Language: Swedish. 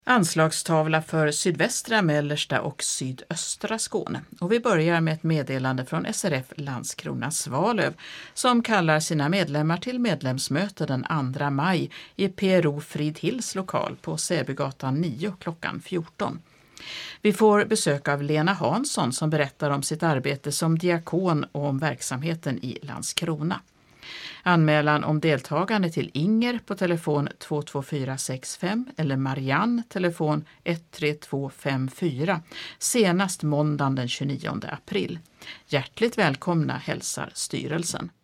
Anslagstavla för sydvästra, mellersta och sydöstra Skåne. Och vi börjar med ett meddelande från SRF Landskrona Svalöv som kallar sina medlemmar till medlemsmöte den 2 maj i PRO Fridhills lokal på Säbygatan 9 klockan 14. Vi får besök av Lena Hansson som berättar om sitt arbete som diakon och om verksamheten i Landskrona. Anmälan om deltagande till Inger på telefon 22465 eller Marianne telefon 13254 senast måndagen den 29 april. Hjärtligt välkomna hälsar styrelsen.